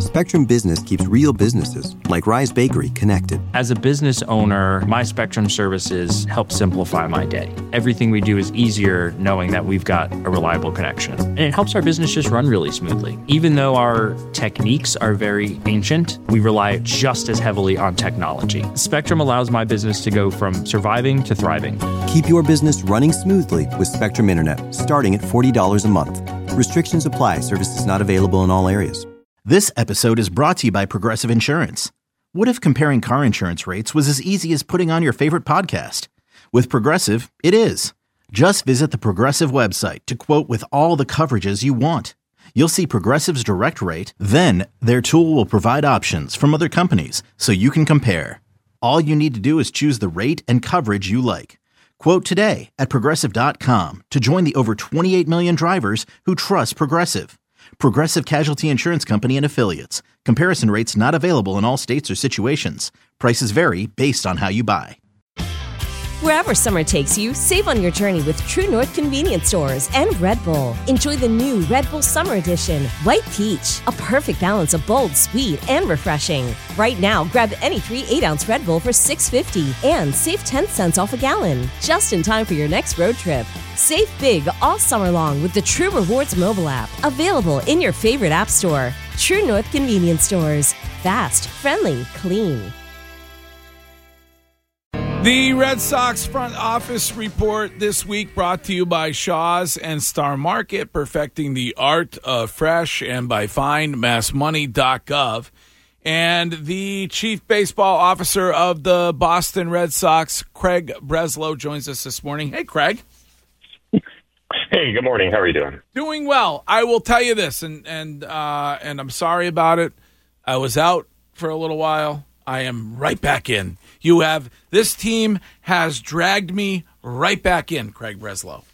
Spectrum Business keeps real businesses, like Rise Bakery, connected. As a business owner, my Spectrum services help simplify my day. Everything we do is easier knowing that we've got a reliable connection. And it helps our business just run really smoothly. Even though our techniques are very ancient, we rely just as heavily on technology. Spectrum allows my business to go from surviving to thriving. Keep your business running smoothly with Spectrum Internet, starting at $40 a month. Restrictions apply. Services not available in all areas. This episode is brought to you by Progressive Insurance. What if comparing car insurance rates was as easy as putting on your favorite podcast? With Progressive, it is. Just visit the Progressive website to quote with all the coverages you want. You'll see Progressive's direct rate, then their tool will provide options from other companies so you can compare. All you need to do is choose the rate and coverage you like. Quote today at Progressive.com to join the over 28 million drivers who trust Progressive. Progressive Casualty Insurance Company and Affiliates. Comparison rates not available in all states or situations. Prices vary based on how you buy. Wherever summer takes you, save on your journey with True North Convenience Stores and Red Bull. Enjoy the new Red Bull Summer Edition, White Peach, a perfect balance of bold, sweet, and refreshing. Right now, grab any 3 8-ounce Red Bull for $6.50 and save 10 cents off a gallon. Just in time for your next road trip. Save big all summer long with the True Rewards mobile app, available in your favorite app store. True North Convenience Stores. Fast, friendly, clean. The Red Sox front office report this week brought to you by Shaw's and Star Market, perfecting the art of fresh, and by findmassmoney.gov. And the chief baseball officer of the Boston Red Sox, Craig Breslow, joins us this morning. Hey, Craig. Hey, good morning. How are you doing? Doing well. I will tell you this, and I'm sorry about it. I was out for a little while. I am right back in. This team has dragged me right back in, Craig Breslow.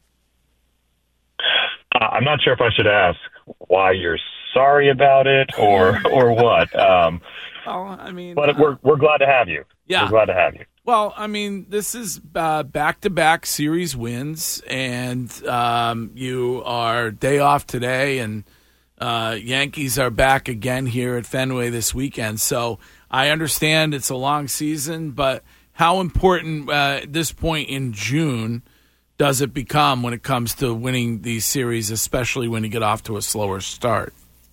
I'm not sure if I should ask why you're sorry about it or what. But we're glad to have you. Yeah. We're glad to have you. Well, I mean, this is back-to-back series wins, and you are day off today, and Yankees are back again here at Fenway this weekend. So I understand it's a long season, but how important at this point in June does it become when it comes to winning these series, especially when you get off to a slower start?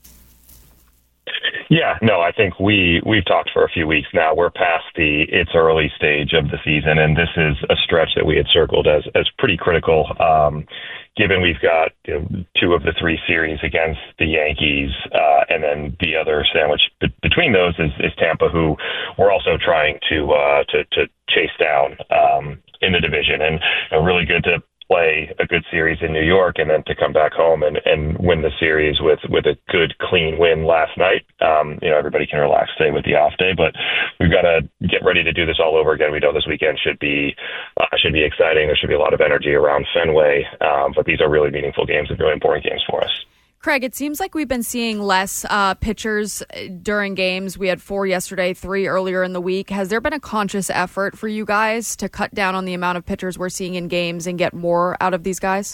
Yeah, no, I think we've talked for a few weeks now. We're past the it's early stage of the season, and this is a stretch that we had circled as pretty critical, given we've got 2 of the 3 series against the Yankees, and then the other sandwich between those is Tampa, who we're also trying to chase down in the division, and really good to play a good series in New York and then to come back home and win the series with a good, clean win last night. Everybody can relax today with the off day, but we've got to get ready to do this all over again. We know this weekend should be exciting. There should be a lot of energy around Fenway, but these are really meaningful games and really important games for us. Craig, it seems like we've been seeing less pitchers during games. We had 4 yesterday, 3 earlier in the week. Has there been a conscious effort for you guys to cut down on the amount of pitchers we're seeing in games and get more out of these guys?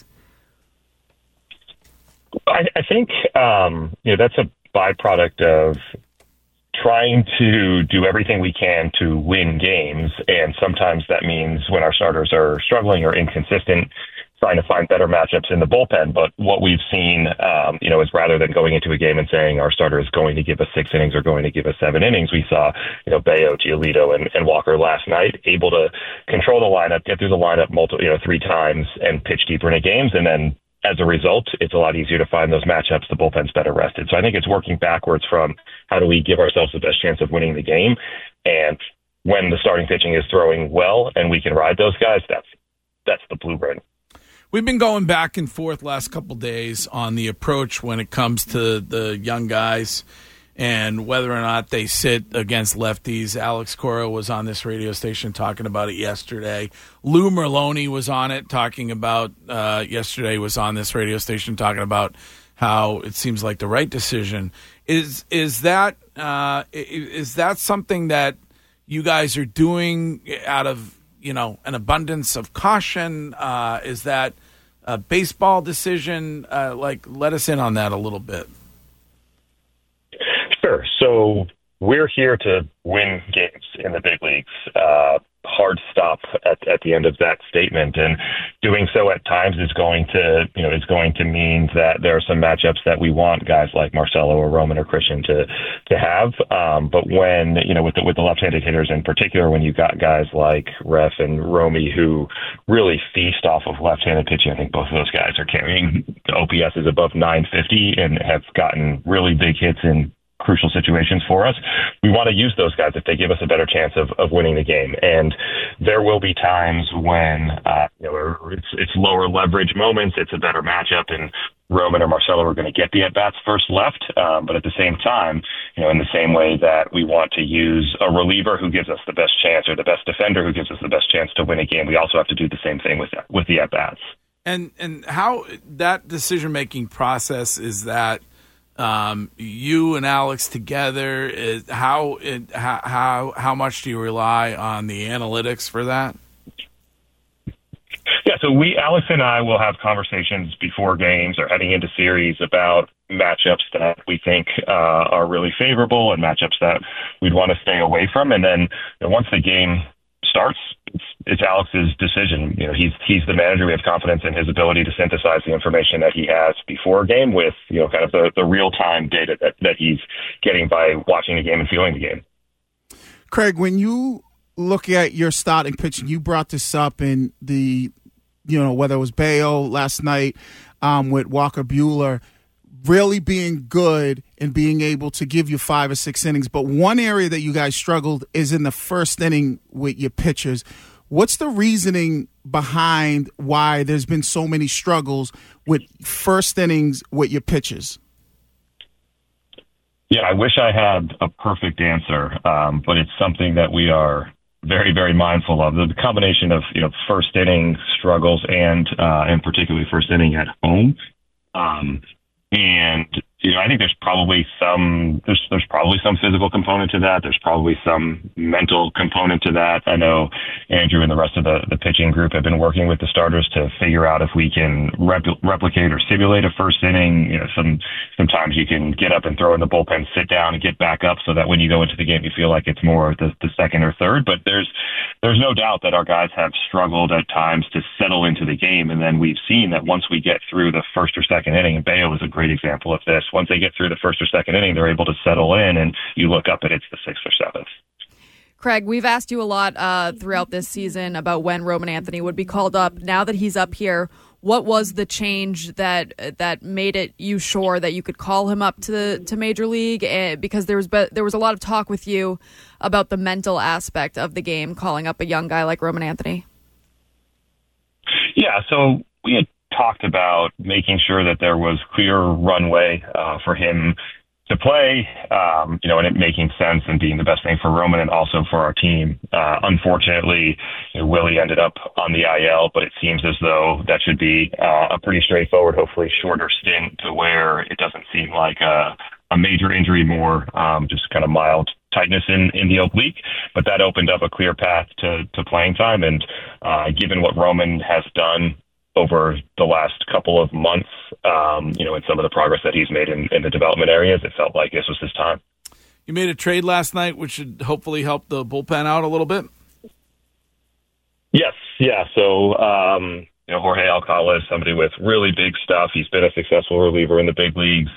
I think that's a byproduct of trying to do everything we can to win games, and sometimes that means when our starters are struggling or inconsistent, trying to find better matchups in the bullpen. But what we've seen, is rather than going into a game and saying our starter is going to give us 6 innings or going to give us 7 innings, we saw, Bayo, Giolito, and Walker last night able to control the lineup, get through the lineup 3 times and pitch deeper into games. And then as a result, it's a lot easier to find those matchups. The bullpen's better rested. So I think it's working backwards from how do we give ourselves the best chance of winning the game. And when the starting pitching is throwing well and we can ride those guys, that's the blueprint. We've been going back and forth last couple days on the approach when it comes to the young guys and whether or not they sit against lefties. Alex Cora was on this radio station talking about it yesterday. Lou Merloni was on it talking about yesterday was on this radio station talking about how it seems like the right decision. Is that something that you guys are doing out of an abundance of caution? Is that a baseball decision? Let us in on that a little bit. Sure. So we're here to win games in the big leagues. Hard stop at the end of that statement, and doing so at times is going to mean that there are some matchups that we want guys like Marcelo or Roman or Christian to have. But when with the left-handed hitters in particular, when you've got guys like Ref and Romy who really feast off of left-handed pitching, I think both of those guys are carrying OPSs above 950 and have gotten really big hits in crucial situations for us. We want to use those guys if they give us a better chance of winning the game. And there will be times when it's lower leverage moments, it's a better matchup, and Roman or Marcelo are going to get the at-bats first left. But at the same time, in the same way that we want to use a reliever who gives us the best chance or the best defender who gives us the best chance to win a game, we also have to do the same thing with the at-bats. And how that decision-making process is that you and Alex together, how much do you rely on the analytics for that? Yeah, so Alex and I will have conversations before games or heading into series about matchups that we think are really favorable and matchups that we'd want to stay away from. And then once the game starts, it's Alex's decision. He's the manager. We have confidence in his ability to synthesize the information that he has before a game with, kind of the real-time data that he's getting by watching the game and feeling the game. Craig, when you look at your starting pitching, you brought this up in the, whether it was Bayo last night with Walker Buehler, really being good and being able to give you 5 or 6 innings. But one area that you guys struggled is in the first inning with your pitchers. What's the reasoning behind why there's been so many struggles with first innings with your pitchers? Yeah, I wish I had a perfect answer, but it's something that we are very, very mindful of. The combination of first inning struggles and particularly first inning at home. And I think there's probably some physical component to that. There's probably some mental component to that. I know Andrew and the rest of the pitching group have been working with the starters to figure out if we can replicate or simulate a first inning. Sometimes you can get up and throw in the bullpen, sit down and get back up so that when you go into the game, you feel like it's more the second or third. But there's no doubt that our guys have struggled at times to settle into the game. And then we've seen that once we get through the first or second inning, and Bayo is a great example of this, once they get through the first or second inning, they're able to settle in, and you look up and it's the 6th or 7th. Craig, we've asked you a lot throughout this season about when Roman Anthony would be called up. Now that he's up here, what was the change that made it you sure that you could call him up to Major League? Because there was a lot of talk with you about the mental aspect of the game, calling up a young guy like Roman Anthony. Yeah, so we had talked about making sure that there was clear runway for him to play, and it making sense and being the best thing for Roman and also for our team. Unfortunately, Willie ended up on the IL, but it seems as though that should be a pretty straightforward, hopefully shorter stint to where it doesn't seem like a major injury, more just kind of mild tightness in the oblique. But that opened up a clear path to playing time. And given what Roman has done over the last couple of months, and some of the progress that he's made in the development areas, it felt like this was his time. You made a trade last night, which should hopefully help the bullpen out a little bit. Yes. Yeah. So, Jorge Alcala is somebody with really big stuff. He's been a successful reliever in the big leagues,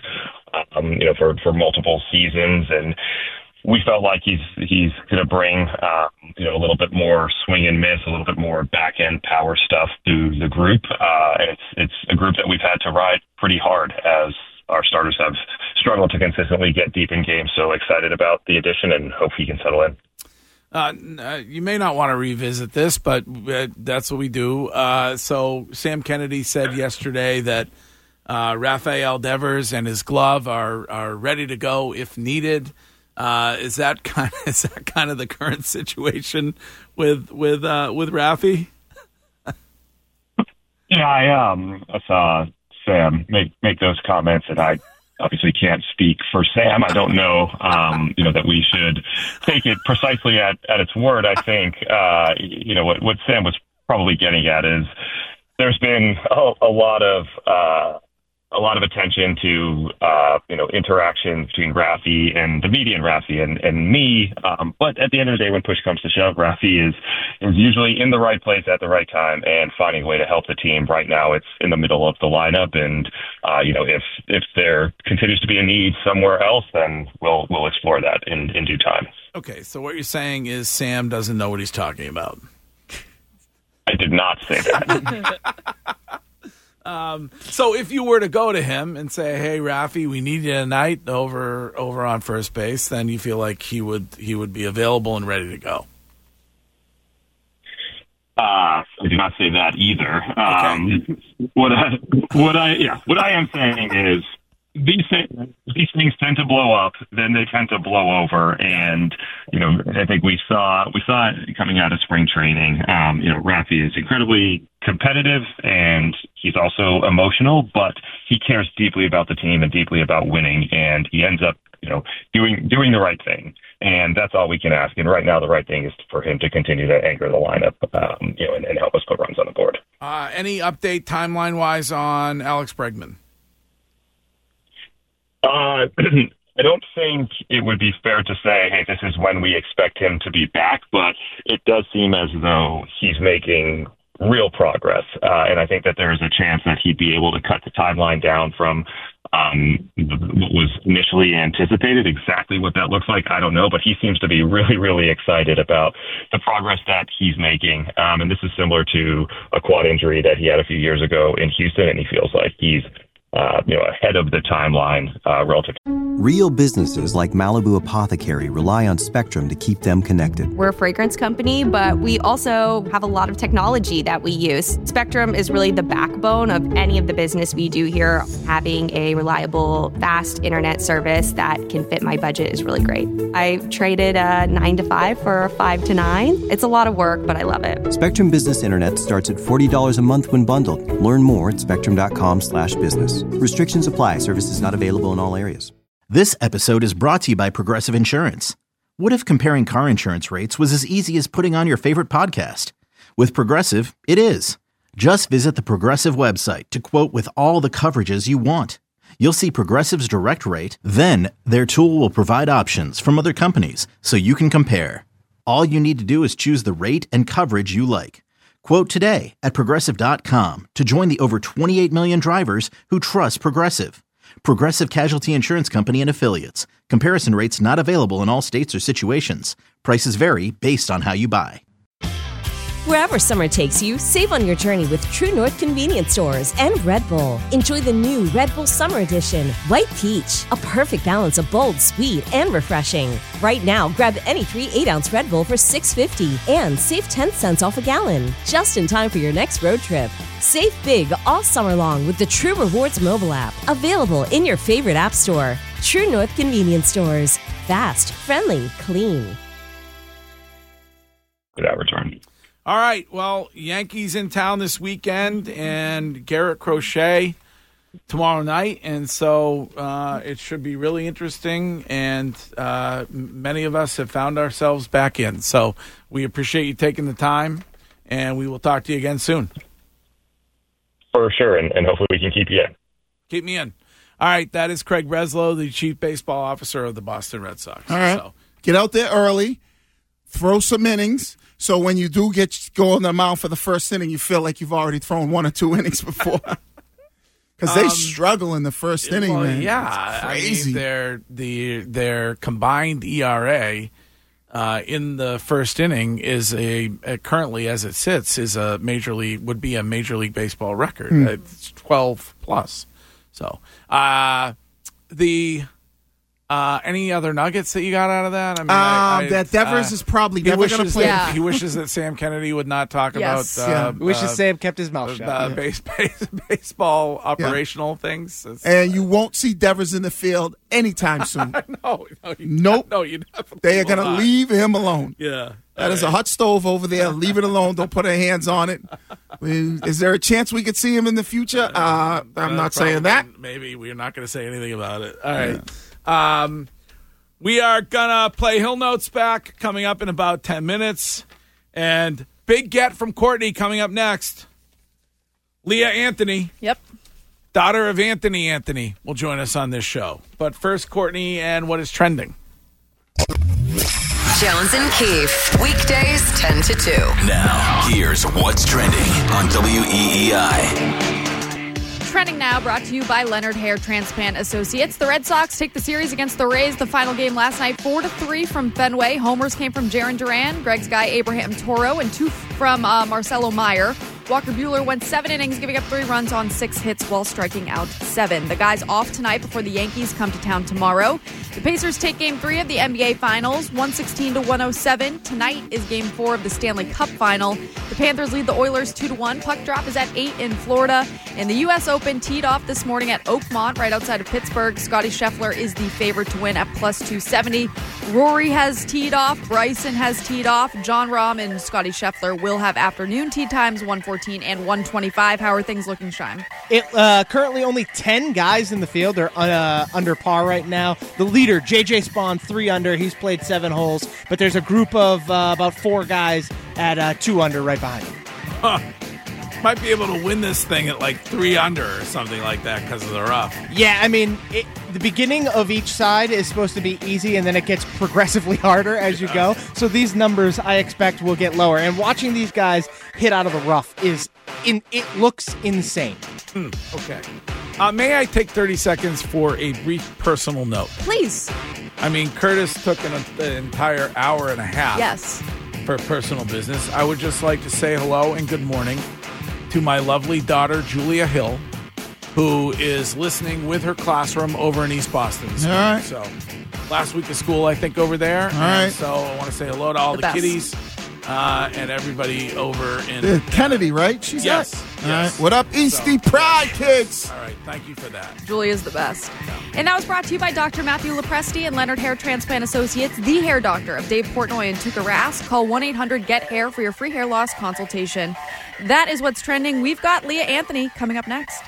for multiple seasons. And we felt like he's going to bring, a little bit more swing and miss, a little bit more back end power stuff to the group. And it's a group that we've had to ride pretty hard as our starters have struggled to consistently get deep in games. So excited about the addition and hope he can settle in. You may not want to revisit this, but that's what we do. So Sam Kennedy said yesterday that Rafael Devers and his glove are ready to go if needed. Is that kind of the current situation with Rafi? Yeah, I saw Sam make those comments, and I obviously can't speak for Sam. I don't know, that we should take it precisely at its word. I think, what Sam was probably getting at is there's been a lot of a lot of attention to, interactions between Rafi and the media and Rafi and me. But at the end of the day, when push comes to shove, Rafi is usually in the right place at the right time and finding a way to help the team. Right now, it's in the middle of the lineup. And, if there continues to be a need somewhere else, then we'll explore that in due time. Okay, so what you're saying is Sam doesn't know what he's talking about. I did not say that. So if you were to go to him and say, "Hey, Rafi, we need you tonight over on first base," then you feel like he would be available and ready to go. I did not say that either. Okay. What I am saying is these things tend to blow up, then they tend to blow over, and I think we saw it coming out of spring training. Rafi is incredibly competitive and he's also emotional, but he cares deeply about the team and deeply about winning, and he ends up doing the right thing, and that's all we can ask. And right now, the right thing is for him to continue to anchor the lineup, and help us put runs on the board. Any update timeline wise on Alex Bregman? I don't think it would be fair to say, hey, this is when we expect him to be back, but it does seem as though he's making real progress. And I think that there's a chance that he'd be able to cut the timeline down from what was initially anticipated. Exactly what that looks like, I don't know, but he seems to be really, really excited about the progress that he's making. And this is similar to a quad injury that he had a few years ago in Houston, and he feels like he's ahead of the timeline relative. Real businesses like Malibu Apothecary rely on Spectrum to keep them connected. We're a fragrance company, but we also have a lot of technology that we use. Spectrum is really the backbone of any of the business we do here. Having a reliable, fast internet service that can fit my budget is really great. I traded a 9 to 5 for a 5 to 9. It's a lot of work, but I love it. Spectrum Business Internet starts at $40 a month when bundled. Learn more at spectrum.com/business. Restrictions apply. Services not available in all areas. This episode is brought to you by Progressive Insurance. What if comparing car insurance rates was as easy as putting on your favorite podcast? With Progressive, it is. Just visit the Progressive website to quote with all the coverages you want. You'll see Progressive's direct rate, then their tool will provide options from other companies so you can compare. All you need to do is choose the rate and coverage you like. Quote today at Progressive.com to join the over 28 million drivers who trust Progressive. Progressive Casualty Insurance Company and Affiliates. Comparison rates not available in all states or situations. Prices vary based on how you buy. Wherever summer takes you, save on your journey with True North Convenience Stores and Red Bull. Enjoy the new Red Bull Summer Edition, White Peach, a perfect balance of bold, sweet, and refreshing. Right now, grab any 3 8-ounce Red Bull for $6.50 and save 10 cents off a gallon. Just in time for your next road trip. Save big all summer long with the True Rewards mobile app, available in your favorite app store. True North Convenience Stores. Fast, friendly, clean. Without return. All right, well, Yankees in town this weekend and Garrett Crochet tomorrow night, and so it should be really interesting, and many of us have found ourselves back in. So we appreciate you taking the time, and we will talk to you again soon. For sure, and hopefully we can keep you in. Keep me in. All right, that is Craig Breslow, the Chief Baseball Officer of the Boston Red Sox. All right, so, get out there early, throw some innings. So when you do go on the mound for the first inning, you feel like you've already thrown 1 or 2 innings before. Because they struggle in the first inning, man. Yeah, it's crazy. I mean, their combined ERA in the first inning is currently as it sits is would be a Major League Baseball record. It's 12 plus. So any other nuggets that you got out of that? I mean, that Devers is probably never going to play. He wishes that Sam Kennedy would not talk about. Wishes Sam kept his mouth shut. Baseball operational things. And you won't see Devers in the field anytime soon. No, nope. No, you. They are going to leave him alone. Yeah. That is a hot stove over there. Leave it alone. Don't put our hands on it. Is there a chance we could see him in the future? I'm not saying that. Maybe we're not going to say anything about it. All right. We are going to play Hill Notes back coming up in about 10 minutes. And big get from Courtney coming up next. Leah Anthony. Yep. daughter of Anthony, will join us on this show. But first, Courtney, and what is trending? Jones and Keefe, weekdays 10 to 2. Now, here's what's trending on WEEI. Trending now, brought to you by Leonard Hair Transplant Associates. The Red Sox take the series against the Rays. The final game last night, 4-3 from Fenway. Homers came from Jarren Duran, Greg's guy Abraham Toro, and 2 from Marcelo Meyer. Walker Buehler went 7 innings, giving up 3 runs on 6 hits while striking out 7. The guys off tonight before the Yankees come to town tomorrow. The Pacers take Game 3 of the NBA Finals, 116-107. Tonight is Game 4 of the Stanley Cup Final. The Panthers lead the Oilers 2-1. Puck drop is at 8 in Florida. And the U.S. Open teed off this morning at Oakmont, right outside of Pittsburgh. Scottie Scheffler is the favorite to win at +270. Rory has teed off. Bryson has teed off. Jon Rahm and Scottie Scheffler will have afternoon tee times, 114 and 125. How are things looking, Shime? Currently only 10 guys in the field are under par right now. The leader, J.J. Spawn, 3 under. He's played 7 holes. But there's a group of about 4 guys at 2 under right behind him. Might be able to win this thing at like 3 under or something like that because of the rough. Yeah, I mean, the beginning of each side is supposed to be easy, and then it gets progressively harder as you go. So these numbers, I expect, will get lower. And watching these guys hit out of the rough it looks insane. Okay. May I take 30 seconds for a brief personal note? Please. I mean, Curtis took an entire hour and a half. Yes. For personal business. I would just like to say hello and good morning to my lovely daughter, Julia Hill, who is listening with her classroom over in East Boston. All right. So last week of school, I think, over there. All right. So I want to say hello to all the kiddies and everybody over in Kennedy, right? She's yes. All right. What up, Eastie Pride, kids? All right. Thank you for that. Julia's the best. And that was brought to you by Dr. Matthew Lopresti and Leonard Hair Transplant Associates, the hair doctor of Dave Portnoy and Tuukka Rask. Call 1-800-GET-HAIR for your free hair loss consultation. That is what's trending. We've got Leah Anthony coming up next.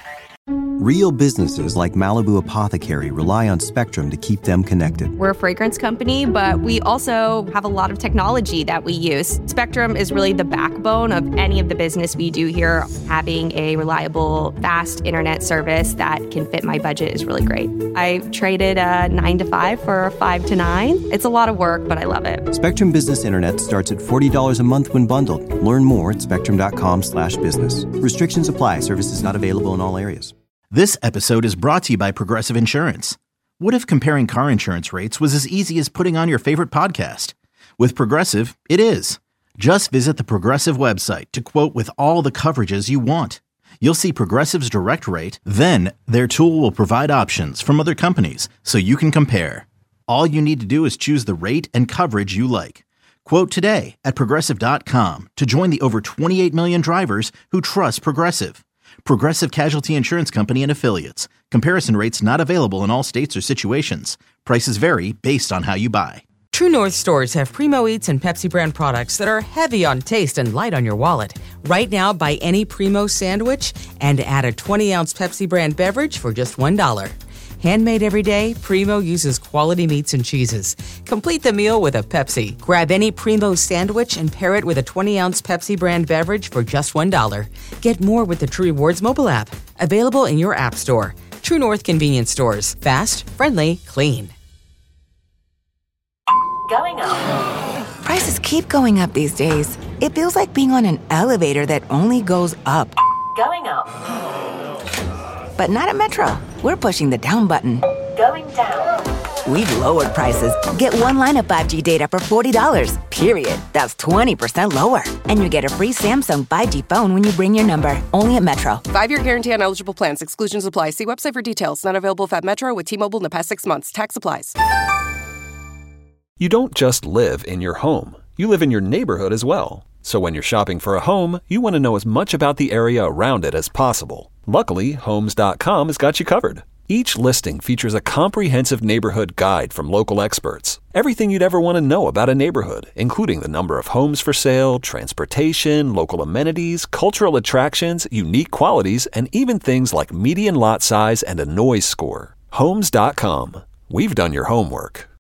Real businesses like Malibu Apothecary rely on Spectrum to keep them connected. We're a fragrance company, but we also have a lot of technology that we use. Spectrum is really the backbone of any of the business we do here. Having a reliable, fast internet service that can fit my budget is really great. I traded a 9 to 5 for a 5 to 9. It's a lot of work, but I love it. Spectrum Business Internet starts at $40 a month when bundled. Learn more at spectrum.com/business. Restrictions apply. Services not available in all areas. This episode is brought to you by Progressive Insurance. What if comparing car insurance rates was as easy as putting on your favorite podcast? With Progressive, it is. Just visit the Progressive website to quote with all the coverages you want. You'll see Progressive's direct rate, then their tool will provide options from other companies so you can compare. All you need to do is choose the rate and coverage you like. Quote today at Progressive.com to join the over 28 million drivers who trust Progressive. Progressive Casualty Insurance Company and Affiliates. Comparison rates not available in all states or situations. Prices vary based on how you buy. True North stores have Primo Eats and Pepsi brand products that are heavy on taste and light on your wallet. Right now, buy any Primo sandwich and add a 20-ounce Pepsi brand beverage for just $1. Handmade every day, Primo uses quality meats and cheeses. Complete the meal with a Pepsi. Grab any Primo sandwich and pair it with a 20-ounce Pepsi brand beverage for just $1. Get more with the True Rewards mobile app. Available in your app store. True North convenience stores. Fast, friendly, clean. Going up. Prices keep going up these days. It feels like being on an elevator that only goes up. Going up. But not at Metro. We're pushing the down button. Going down. We've lowered prices. Get one line of 5G data for $40, period. That's 20% lower. And you get a free Samsung 5G phone when you bring your number. Only at Metro. 5-year guarantee on eligible plans. Exclusions apply. See website for details. Not available at Metro with T-Mobile in the past 6 months. Tax applies. You don't just live in your home. You live in your neighborhood as well. So when you're shopping for a home, you want to know as much about the area around it as possible. Luckily, Homes.com has got you covered. Each listing features a comprehensive neighborhood guide from local experts. Everything you'd ever want to know about a neighborhood, including the number of homes for sale, transportation, local amenities, cultural attractions, unique qualities, and even things like median lot size and a noise score. Homes.com. We've done your homework.